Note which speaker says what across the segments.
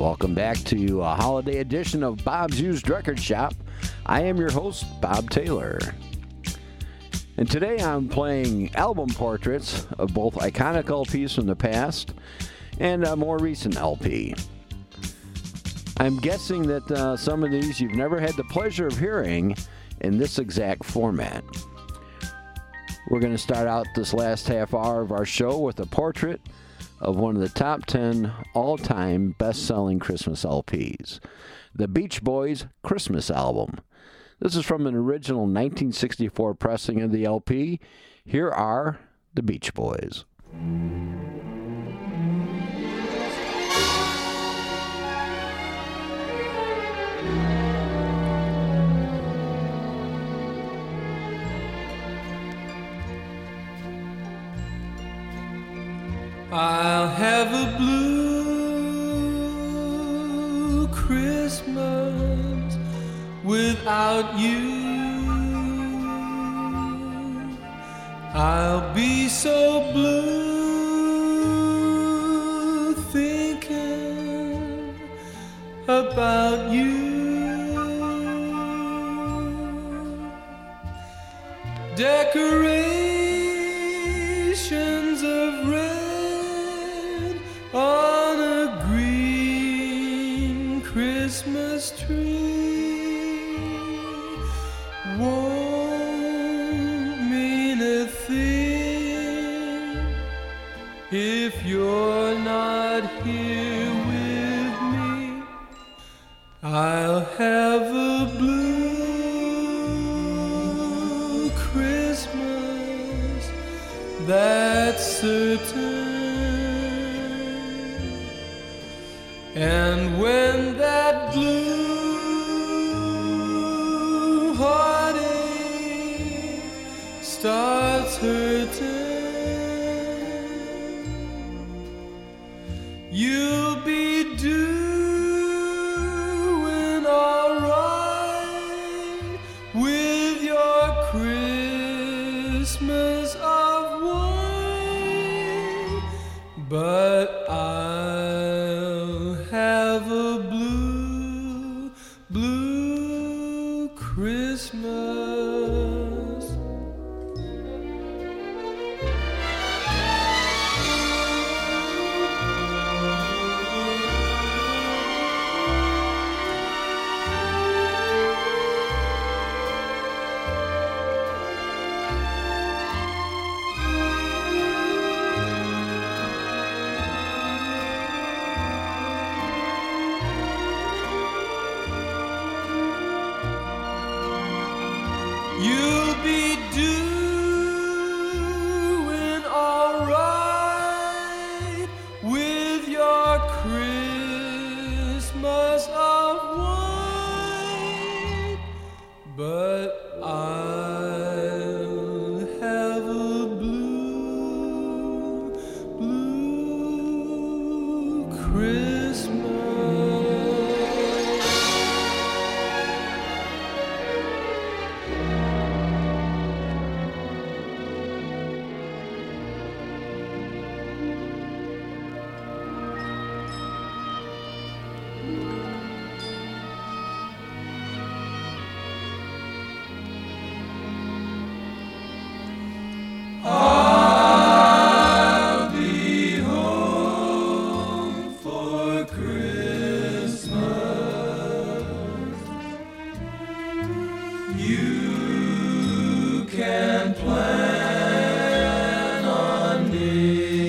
Speaker 1: Welcome back to a holiday edition of Bob's Used Record Shop. I am your host, Bob Taylor. And today I'm playing album portraits of both iconic LPs from the past and a more recent LP. I'm guessing that some of these you've never had the pleasure of hearing in this exact format. We're going to start out this last half hour of our show with a portrait of one of the top 10 all-time best-selling Christmas LPs, the Beach Boys' Christmas album. This is from an original 1964 pressing of the LP. Here are the Beach Boys.
Speaker 2: I'll have a blue Christmas without you. I'll be so blue thinking about you. Decorations of red on a green Christmas tree won't mean a thing if you're not here with me. I'll have a blue Christmas, that's certain. And when that blue heartache starts hurting, you'll be doing all right with your Christmas of wine. But have a blue, blue Christmas. You'll be doing all right with your Christmas of wine, but I'll have a blue, blue Christmas. I'll be home for Christmas. You can plan on me.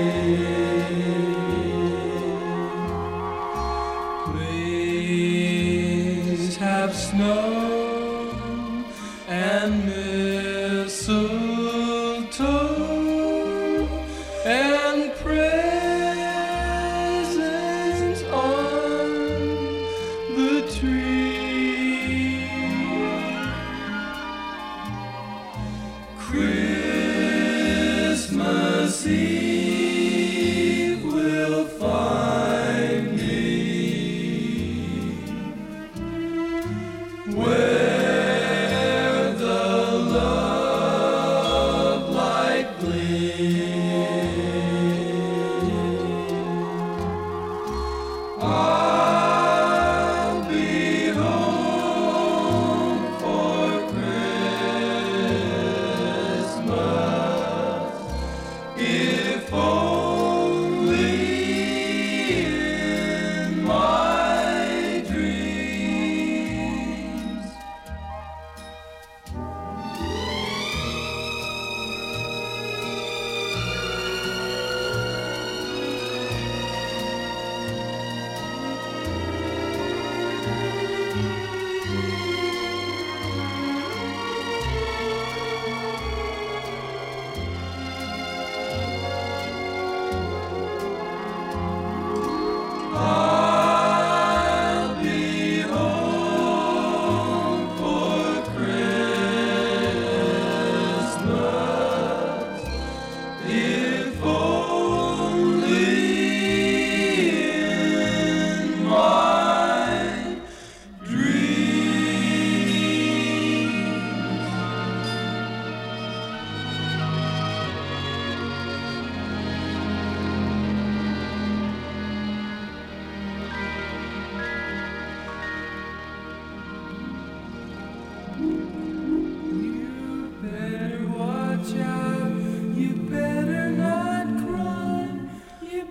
Speaker 2: Please have snow and mistletoe and presents on the tree. Christmas Eve will find me where the love light gleams.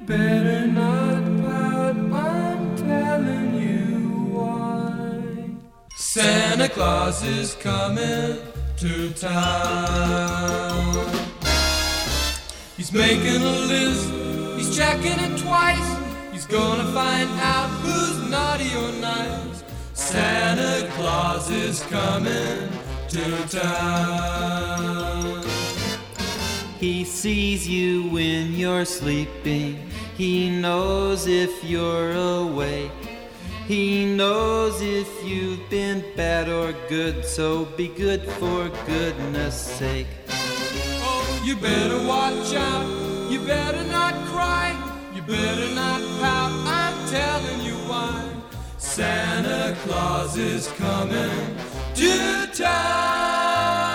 Speaker 2: better not pout, I'm telling you why. Santa Claus is coming to town. He's making a list, he's checking it twice. He's gonna find out who's naughty or nice. Santa Claus is coming to town.
Speaker 3: He sees you when you're sleeping. He knows if you're awake. He knows if you've been bad or good, so be good for goodness sake.
Speaker 2: Oh, you better watch out, you better not cry, you better not pout, I'm telling you why. Santa Claus is coming to town.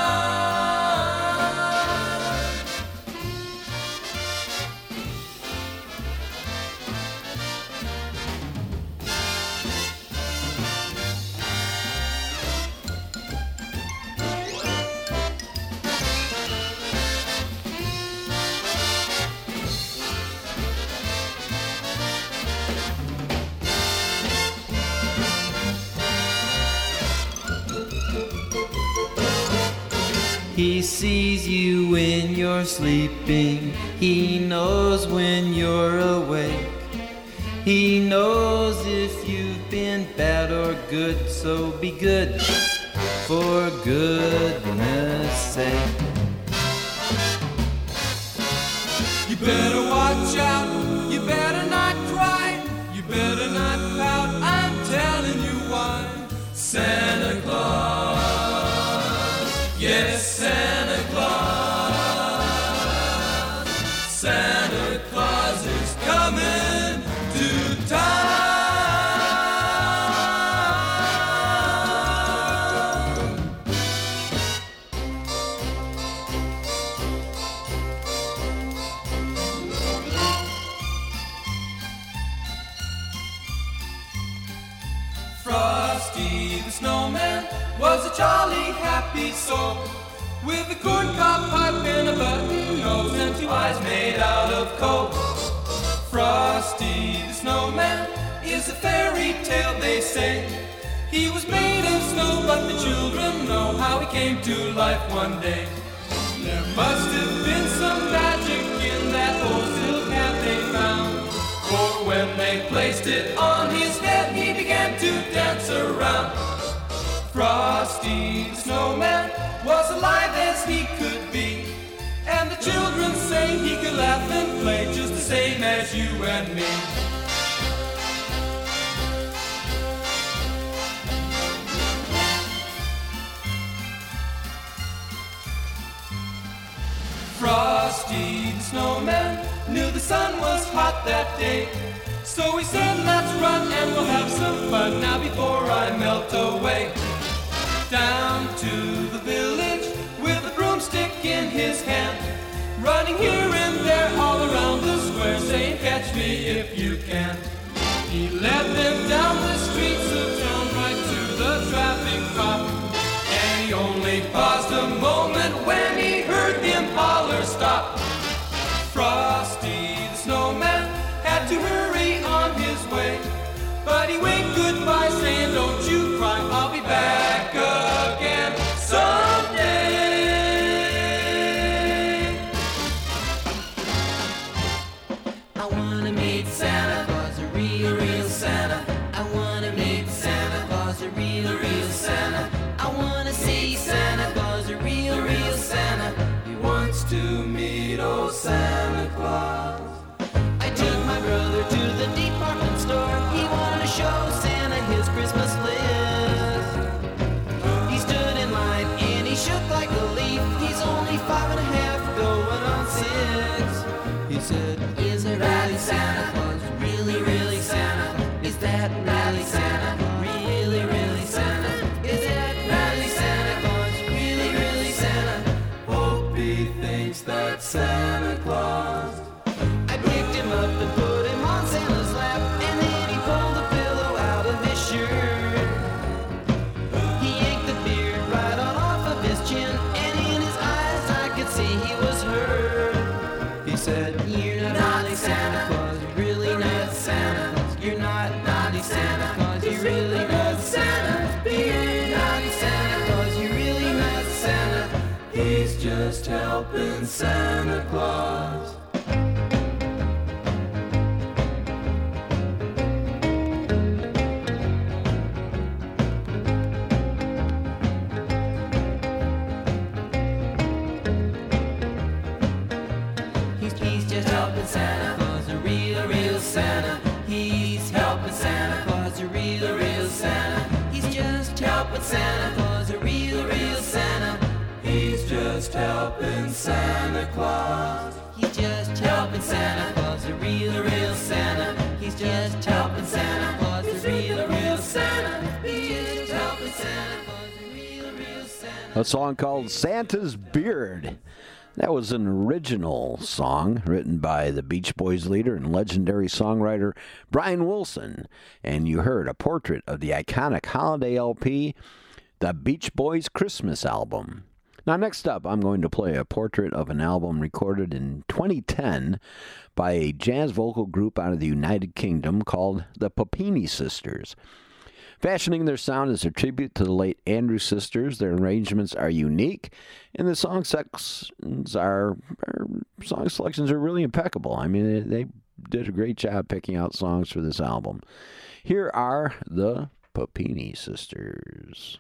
Speaker 3: He sees you when you're sleeping. He knows when you're awake. He knows if you've been bad or good, so be good for goodness sake.
Speaker 2: You better watch out, you better not cry, you better not pout, I'm telling you why. Santa Claus, yes, Santa Claus. Santa Claus is coming to town. Frosty the Snowman was a jolly happy soul, with a corncob pipe and a button nose and two eyes made out of coal. Frosty the Snowman is a fairy tale, they say. He was made of snow, but the children know how he came to life one day. There must have been some magic in that old silk hat they found, for when they placed it on his head, he began to dance around. Frosty the Snowman was alive as he could be, and the children say he could laugh and play just the same as you and me. Frosty the Snowman knew the sun was hot that day, so he said, let's run and we'll have some fun now before I melt away. Down to the village with a broomstick in his hand, running here and there all around the square, saying, catch me if you can. He led them down the streets of town right to the traffic cop, and he only paused a moment when he heard the impaler stop. Frosty the Snowman had to hurry on his way, but he waved goodbye saying, don't you cry, I'll be back again someday.
Speaker 3: I wanna meet Santa Claus, a real, real Santa. I wanna meet Santa Claus, a real, real Santa. I wanna see Santa Claus, a real, real Santa.
Speaker 2: He wants to meet old Santa Claus.
Speaker 3: I took my brother to the department store. He wanted to show Santa his Christmas list. He stood in line and he shook like a leaf. He's only 5.5 going on 6. He said, is it really Santa Claus? Really, really Santa? Is that really Santa? Really, really Santa? Is that really Santa Claus? Really, really Santa?
Speaker 2: Hope he thinks that's Santa Claus.
Speaker 3: I picked him up and put him on Santa's lap, and then he pulled the pillow out of his shirt. He yanked the beard right on off of his chin, and in his eyes I could see he was hurt. He said, you're not really Santa
Speaker 2: helping Santa Claus.
Speaker 3: He's just helping Santa Claus, a real Santa. He's helping Santa Claus, a real Santa. He's just helping Santa Claus, a real Santa.
Speaker 2: He's just helping Santa Claus.
Speaker 3: He's just helping Santa Claus, a real Santa. He's just helping Santa Claus, a real Santa. He's just helping Santa Claus, a real Santa.
Speaker 1: A song called Santa's Beard. That was an original song written by the Beach Boys leader and legendary songwriter Brian Wilson. And you heard a portrait of the iconic holiday LP, the Beach Boys Christmas album. Now, next up, I'm going to play a portrait of an album recorded in 2010 by a jazz vocal group out of the United Kingdom called the Papini Sisters. Fashioning their sound as a tribute to the late Andrew Sisters, their arrangements are unique, and the song selections are really impeccable. I mean, they did a great job picking out songs for this album. Here are the Papini Sisters.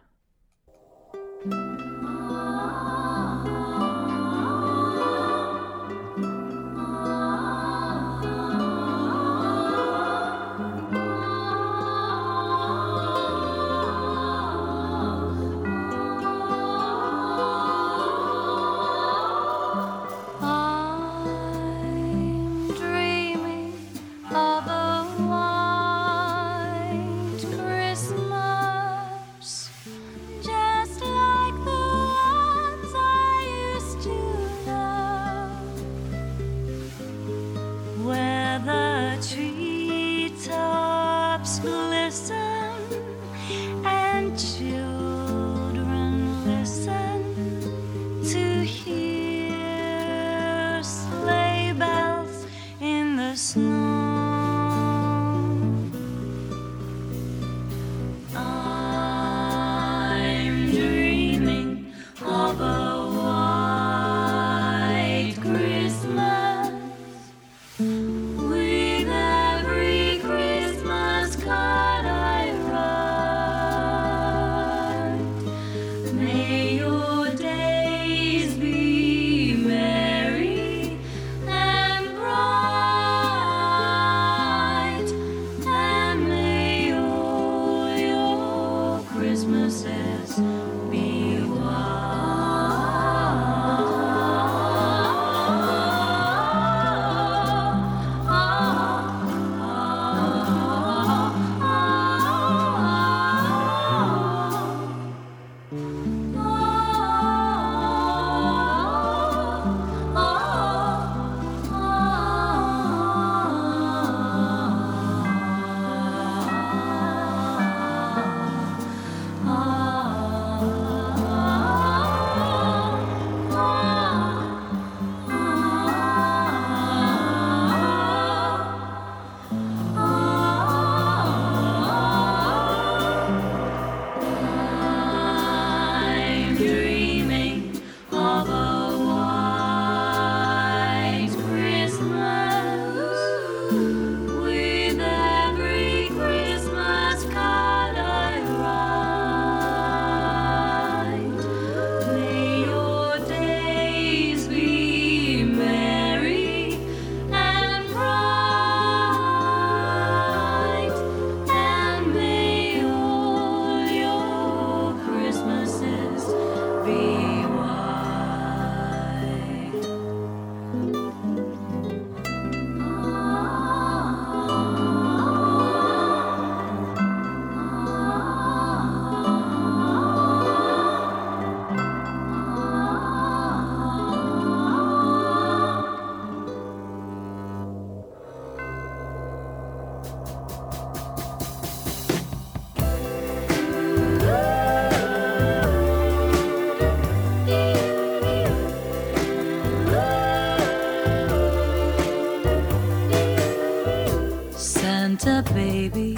Speaker 4: Santa baby,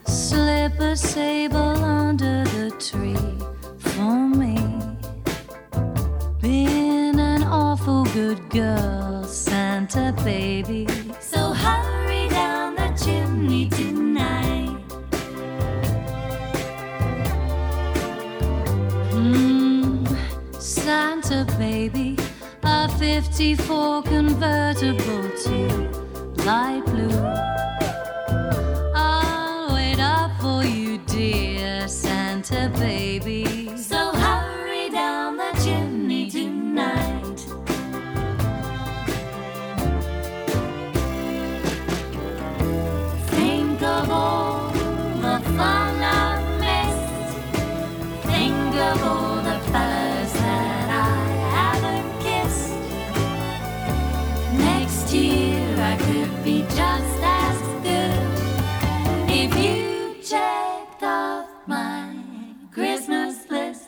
Speaker 4: slip a sable under the tree for me. Been an awful little Santa baby. So hurry down the chimney tonight. Santa baby, a 54 convertible to light blue. I'll wait up for you, dear Santa baby. So hurry down the chimney tonight. Think of all the fun I've missed. Think of all the fellas that I haven't kissed. Next year I could be just as good if you checked off my Christmas list.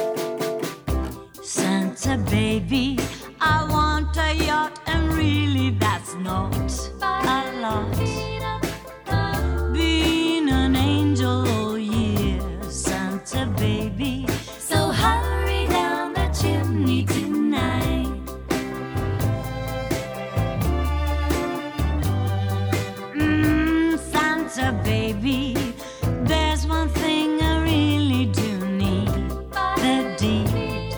Speaker 4: Santa baby, I want a yacht, and really that's not a lot. Been an angel all year, Santa baby. So hurry down the chimney tonight. Santa baby, there's one thing I really do need. The deed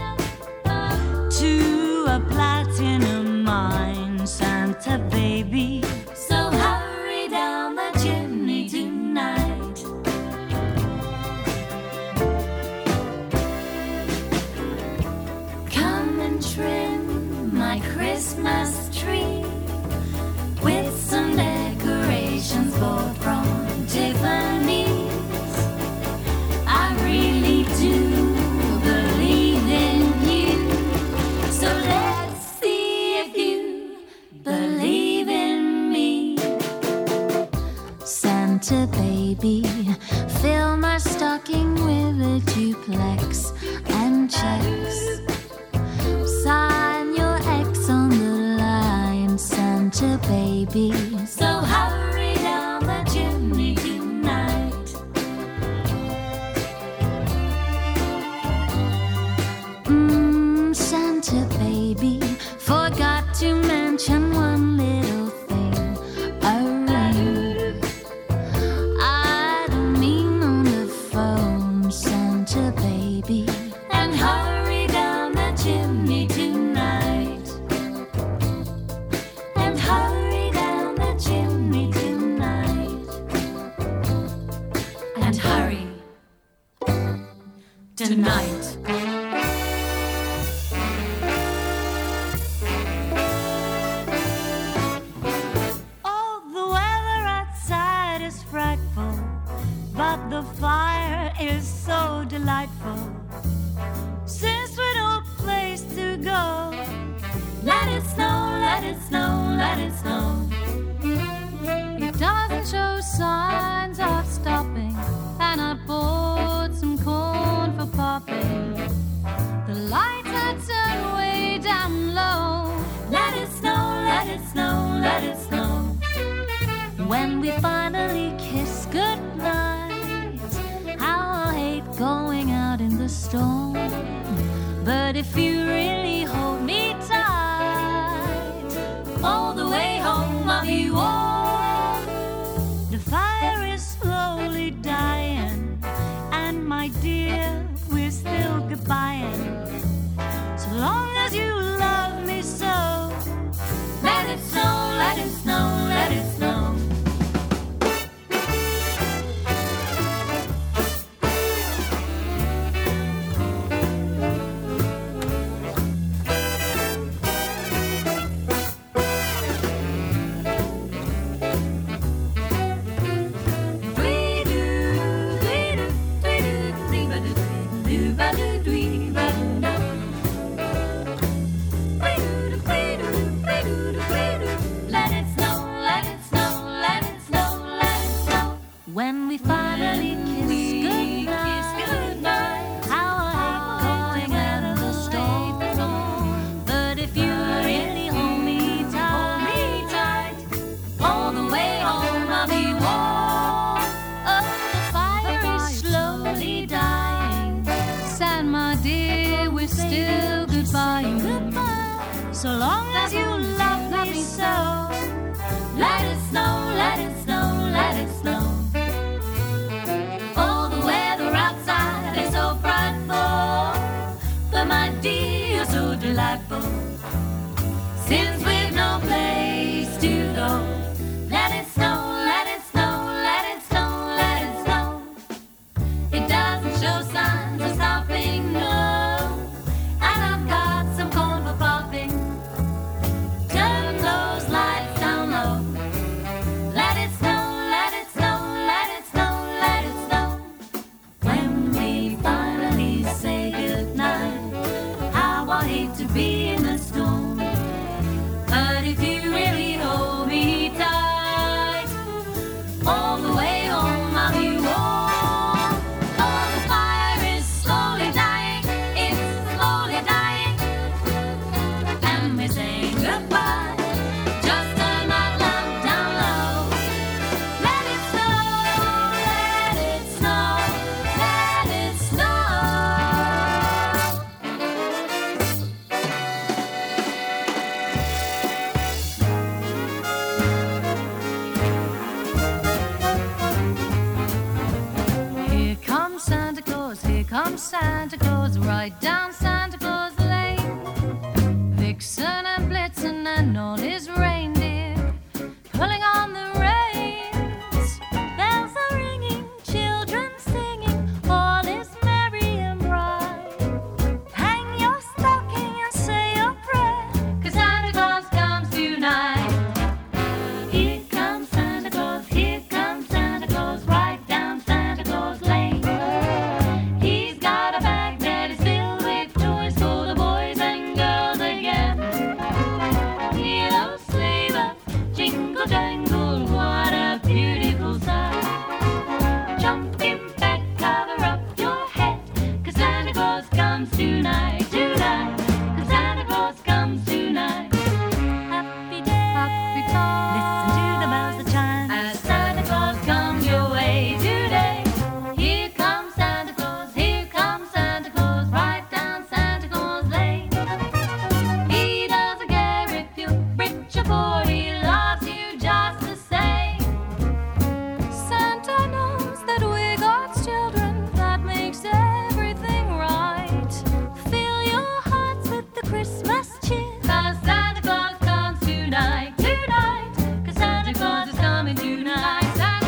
Speaker 4: to a platinum mine, Santa baby. So hurry down the chimney tonight. Come and trim my Christmas tree with some decorations bought from Tiffany's. I really do believe in you, so let's see if you believe in me. Santa baby, fill my stocking with a duplex and checks. Sign your X on the line, Santa baby. So hurry down the chimney tonight. Santa baby, forgot to mention one little thing, a ring. I don't mean on the phone, Santa baby. And hurry down the chimney tonight. And hurry down the chimney tonight. And hurry tonight. Oh, the weather outside is frightful, but the fire is so delightful. Since we're no place to go, let it snow, let it snow, let it snow. It doesn't show signs of stopping, and I bought some corn for popping. The lights are turned way down low. Let it snow, let it snow, let it snow. When we finally kiss goodnight, how I hate going out in the storm. But if you really hold me tight, all the way home I'll be warm. The fire is slowly dying, and my dear, we're still goodbying. So long as you love me so, let it snow, let it snow, let it snow. delightful. Since we've no place to go, let it snow, let it snow, let it snow, let it snow. It doesn't show signs of stopping, no. And I've got some corn for popping. Turn those lights down low. Let it snow, let it snow, let it snow, let it snow. When we finally say goodnight, how I hate to be in the storm. But if you really hold me tight, all the way home I'll be warm. Oh, the fire is slowly dying, it's slowly dying. And we're saying goodbye, just turn that lamp down low. Let it snow, let it snow, let it snow. Here comes Santa Claus, right down Santa Claus Lane. Vixen and Blitzen and all his reindeer pulling on the reins. Bells are ringing, children singing, all is merry and bright. Hang your stocking and say your prayer, 'cause Santa Claus comes tonight. Here comes Santa Claus, right down Santa Claus Lane. He's got a bag that is filled with toys for the boys and girls again. Hear those sleigh bells jingle jangle, what a beautiful sight. Jump in bed, cover up your head, 'cause Santa Claus comes tonight, tonight. 'Cause Santa Claus comes tonight. Happy day, happy time. Listen to the bells that chime as Santa Claus comes your way today. Here comes Santa Claus, right down Santa Claus Lane. He doesn't care if you're rich or poor, he loves you just the same. Santa knows that we're God's children, that makes everything right. Fill your hearts with the Christmas cheer, 'cause Santa Claus comes tonight, tonight. 'Cause Santa Claus is coming tonight, Santa.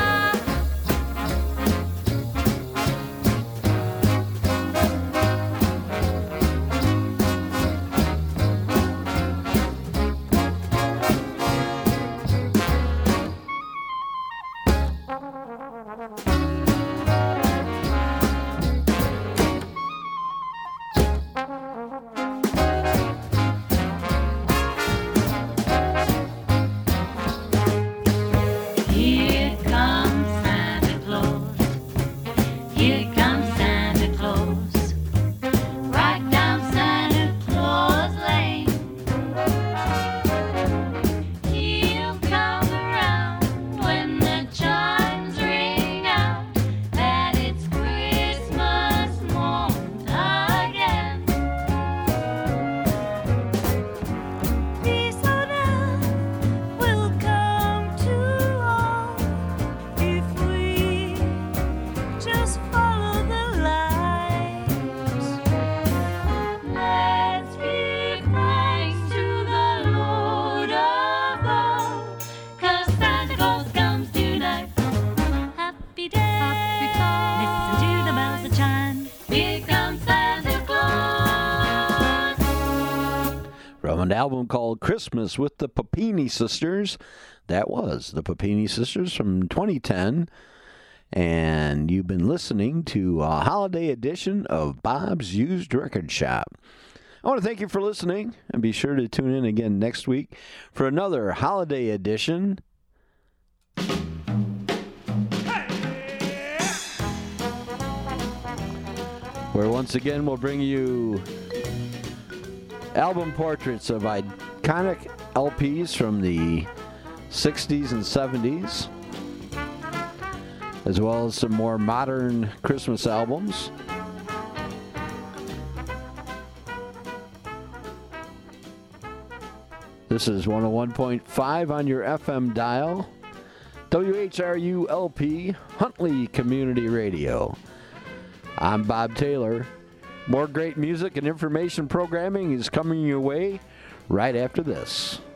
Speaker 4: Here comes Santa Claus. Here comes Santa Claus. Right down Santa Claus Lane. He'll come around when the chimes ring out that it's Christmas morn again. Peace on earth will come to all if we just follow the light. Let's give thanks to the Lord above, 'cause Santa Claus comes tonight. Happy day, happy time. Listen to the bells that chime. Here comes Santa Claus.
Speaker 1: From an album called Christmas with the Papini Sisters. That was the Papini Sisters from 2010. And you've been listening to a holiday edition of Bob's Used Record Shop. I want to thank you for listening, and be sure to tune in again next week for another holiday edition. Where once again we'll bring you album portraits of iconic LPs from the 60s and 70s, as well as some more modern Christmas albums. This is 101.5 on your FM dial. WHRU-LP, Huntley Community Radio. I'm Bob Taylor. More great music and information programming is coming your way right after this.